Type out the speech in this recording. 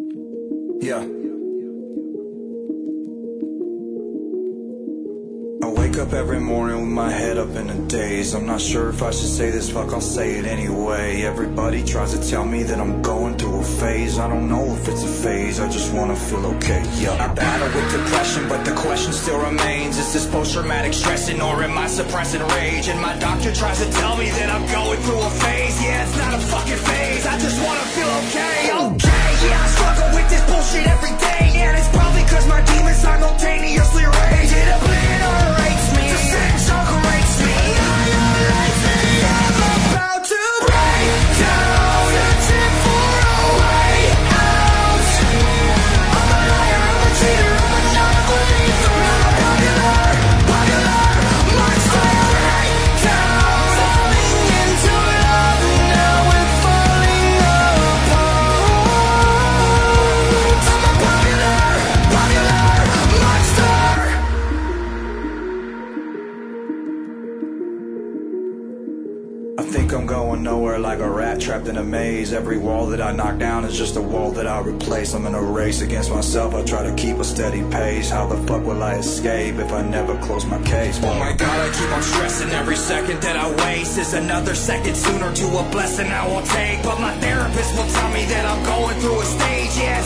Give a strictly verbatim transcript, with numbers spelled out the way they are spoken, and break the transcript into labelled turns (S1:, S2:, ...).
S1: Yeah. I wake up every morning with my head up in a daze. I'm not sure if I should say this, fuck, I'll say it anyway. Everybody tries to tell me that I'm going through a phase. I don't know if it's a phase, I just wanna feel okay, yeah. I battle with depression, but the question still remains. Is this post-traumatic stressing or am I suppressing rage? And my doctor tries to tell me that I'm going through a phase. Yeah, it's not a fucking phase, I just wanna feel okay, okay. Yeah, I struggle with this bullshit every day, and it's probably cause my demons simultaneously rage. It obliterates me, disintegrates me, annihilates me. I'm about to break down, searching for a way out. I'm a liar, I'm a cheater, I'm a non-believer. I'm a popular, popular monster. Break down, falling into love, now we're falling apart. I'm a popular, popular monster. I think I'm going nowhere like a rat trapped in a maze. Every wall that I knock down is just a wall that I replace. I'm in a race against myself, I try to keep a steady pace. How the fuck will I escape if I never close my case? Oh my god, I keep on stressing. Every second that I waste is another second sooner to a blessing I won't take. But my therapist will tell me that I'm going through a stage. Yeah,